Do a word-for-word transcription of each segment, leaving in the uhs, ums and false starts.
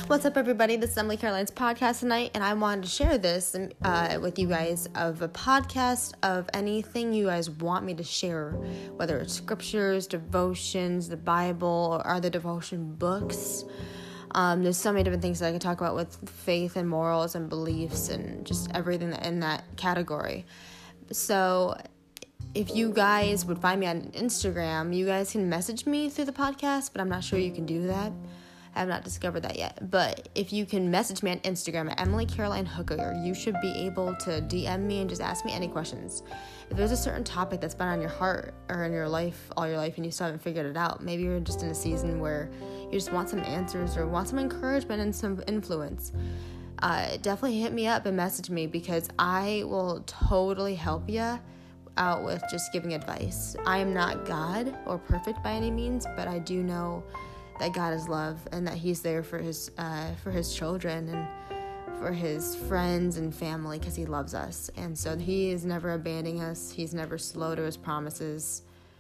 What's up, everybody? This is Emily Caroline's podcast tonight, and I wanted to share this uh, with you guys of a podcast of anything you guys want me to share, whether it's scriptures, devotions, the Bible, or other devotion books. Um, there's so many different things that I can talk about with faith and morals and beliefs and just everything in that category. So if you guys would find me on Instagram, you guys can message me through the podcast, but I'm not sure you can do that. I have not discovered that yet. But if you can message me on Instagram at Emily Caroline Hooker, you should be able to D M me and just ask me any questions. If there's a certain topic that's been on your heart or in your life all your life and you still haven't figured it out, maybe you're just in a season where you just want some answers or want some encouragement and some influence, uh, definitely hit me up and message me, because I will totally help you out with just giving advice. I am not God or perfect by any means, but I do know that God is love and that he's there for his uh, for his children and for his friends and family, because he loves us. And so he is never abandoning us. He's never slow to his promises,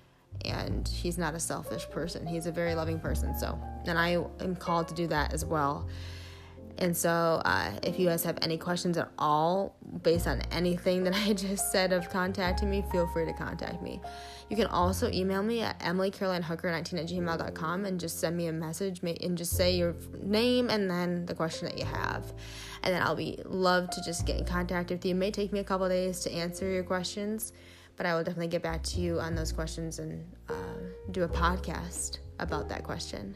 and he's not a selfish person. He's a very loving person. So, and I am called to do that as well. And so uh, if you guys have any questions at all based on anything that I just said of contacting me, feel free to contact me. You can also email me at emily caroline hooker nineteen at gmail dot com and just send me a message and just say your name and then the question that you have. And then I'll be love to just get in contact with you. It may take me a couple days to answer your questions, but I will definitely get back to you on those questions and uh, do a podcast about that question.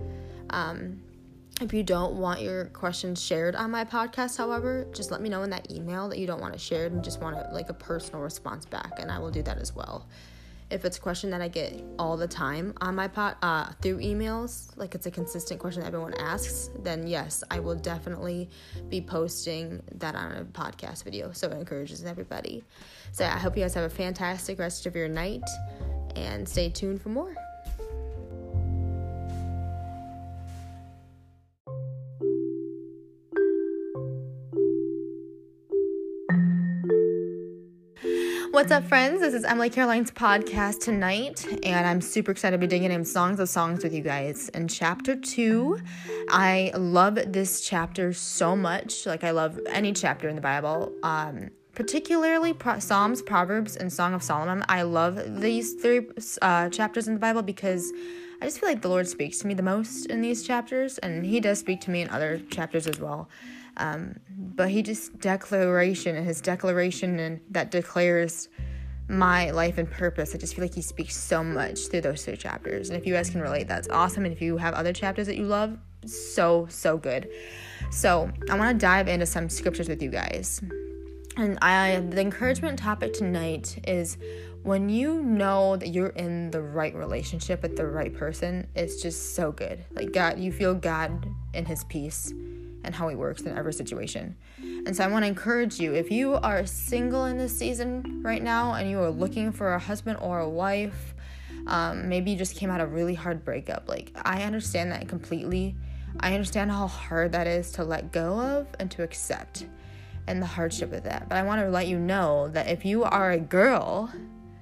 Um, If you don't want your questions shared on my podcast, however, just let me know in that email that you don't want it shared and just want it like a personal response back, and I will do that as well. If it's a question that I get all the time on my pod, uh, through emails, like it's a consistent question that everyone asks, then yes, I will definitely be posting that on a podcast video, so it encourages everybody. So I hope you guys have a fantastic rest of your night, and stay tuned for more. What's up, friends? This is Emily Caroline's podcast tonight, and I'm super excited to be digging in Songs of Songs with you guys. In chapter two, I love this chapter so much. Like, I love any chapter in the Bible, um, particularly Pro- Psalms, Proverbs, and Song of Solomon. I love these three uh, chapters in the Bible because I just feel like the Lord speaks to me the most in these chapters, and he does speak to me in other chapters as well. Um, but he just declaration and his declaration and that declares my life and purpose. I just feel like he speaks so much through those two chapters. And if you guys can relate, that's awesome. And if you have other chapters that you love, so, so good. So I want to dive into some scriptures with you guys. And I, the encouragement topic tonight is when you know that you're in the right relationship with the right person, it's just so good. Like God, you feel God in his peace and how he works in every situation. And so I want to encourage you, if you are single in this season right now and you are looking for a husband or a wife, um, maybe you just came out of a really hard breakup. Like, I understand that completely. I understand how hard that is to let go of and to accept and the hardship of that. But I want to let you know that if you are a girl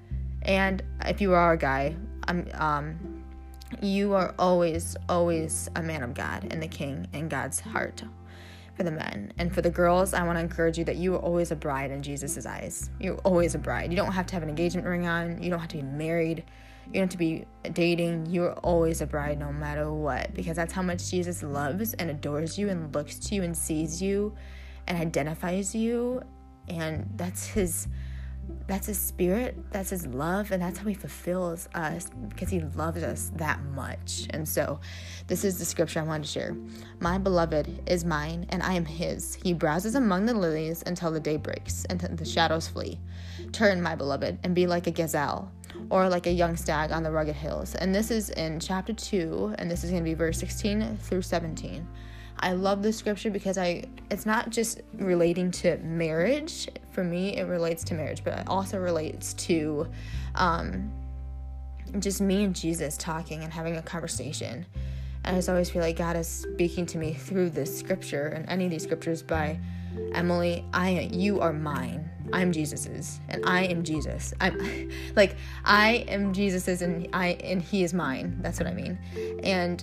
and if you are a guy, I'm, um, you are always, always a man of God and the king in God's heart for the men. And for the girls, I want to encourage you that you are always a bride in Jesus' eyes. You're always a bride. You don't have to have an engagement ring on. You don't have to be married. You don't have to be dating. You're always a bride no matter what, because that's how much Jesus loves and adores you and looks to you and sees you and identifies you. And that's his That's his spirit, that's his love, and that's how he fulfills us, because he loves us that much. And so this is the scripture I wanted to share. My beloved is mine, and I am his. He browses among the lilies until the day breaks and the shadows flee. Turn, my beloved, and be like a gazelle, or like a young stag on the rugged hills. And this is in chapter two, and this is going to be verse sixteen through seventeen. I love this scripture because I it's not just relating to marriage. For me, it relates to marriage, but it also relates to um, just me and Jesus talking and having a conversation. And I just always feel like God is speaking to me through this scripture and any of these scriptures by Emily. I you are mine. I'm Jesus's, and I am Jesus. I'm like I am Jesus's, and I and he is mine. That's what I mean. And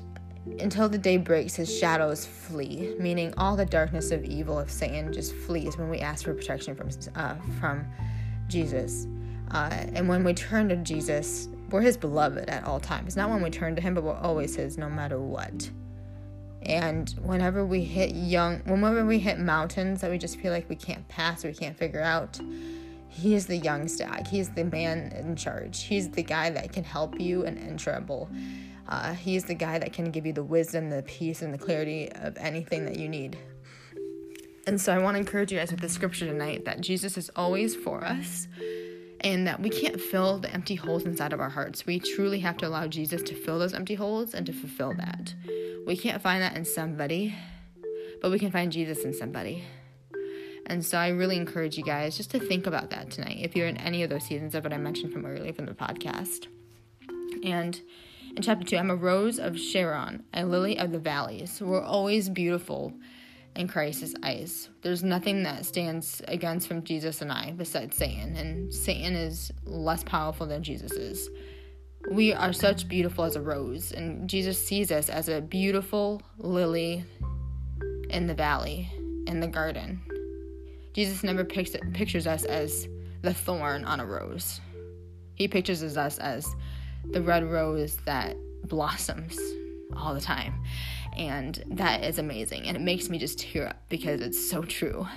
until the day breaks, his shadows flee, meaning all the darkness of evil of Satan just flees when we ask for protection from uh, from Jesus. Uh, and when we turn to Jesus, we're his beloved at all times. Not when we turn to him, but we're always his no matter what. And whenever we hit young, whenever we hit mountains that we just feel like we can't pass or we can't figure out, he is the young stag. He's the man in charge. He's the guy that can help you in any trouble. Uh, he's the guy that can give you the wisdom, the peace, and the clarity of anything that you need. And so I want to encourage you guys with the scripture tonight that Jesus is always for us, and that we can't fill the empty holes inside of our hearts. We truly have to allow Jesus to fill those empty holes and to fulfill that. We can't find that in somebody, but we can find Jesus in somebody. And so I really encourage you guys just to think about that tonight, if you're in any of those seasons of what I mentioned from earlier from the podcast. And in chapter two, I'm a rose of Sharon, a lily of the valleys. We're always beautiful in Christ's eyes. There's nothing that stands against from Jesus and I besides Satan, and Satan is less powerful than Jesus is. We are such beautiful as a rose, and Jesus sees us as a beautiful lily in the valley, in the garden. Jesus never picks, pictures us as the thorn on a rose. He pictures us as the red rose that blossoms all the time. And that is amazing. And it makes me just tear up because it's so true.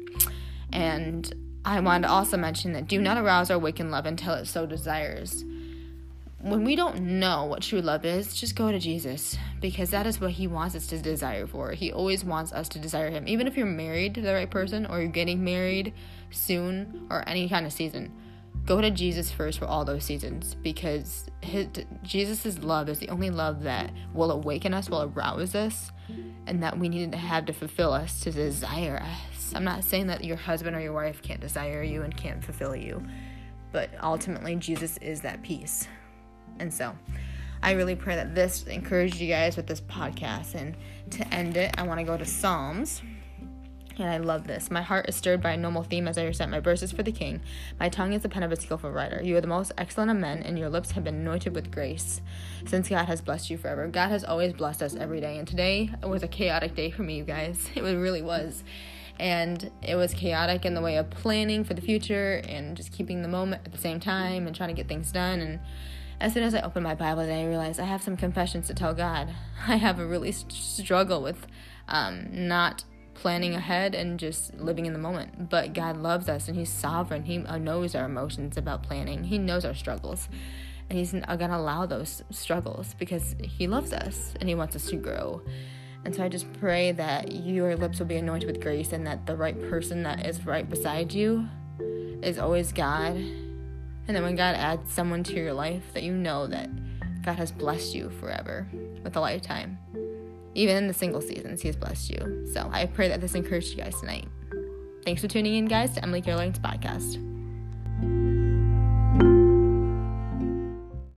And I wanted to also mention that do not arouse our awakened love until it so desires. When we don't know what true love is, just go to Jesus, because that is what he wants us to desire for. He always wants us to desire him. Even if you're married to the right person, or you're getting married soon, or any kind of season, go to Jesus first for all those seasons, because his, Jesus' love is the only love that will awaken us, will arouse us, and that we needed to have to fulfill us, to desire us. I'm not saying that your husband or your wife can't desire you and can't fulfill you, but ultimately Jesus is that peace. And so I really pray that this encouraged you guys with this podcast. And to end it, I want to go to Psalms. And I love this. My heart is stirred by a noble theme as I recite my verses for the King. My tongue is the pen of a skillful writer. You are the most excellent of men, and your lips have been anointed with grace, since God has blessed you forever. God has always blessed us every day. And today was a chaotic day for me, you guys. It really was. And it was chaotic in the way of planning for the future and just keeping the moment at the same time and trying to get things done. And as soon as I opened my Bible today, I realized I have some confessions to tell God. I have a really st- struggle with um, not planning ahead and just living in the moment. But God loves us, and he's sovereign. He knows our emotions about planning. He knows our struggles. And he's going to allow those struggles because he loves us and he wants us to grow. And so I just pray that your lips will be anointed with grace, and that the right person that is right beside you is always God. And then when God adds someone to your life, that you know that God has blessed you forever with a lifetime. Even in the single seasons, he has blessed you. So I pray that this encouraged you guys tonight. Thanks for tuning in, guys, to Emily Caroline's podcast.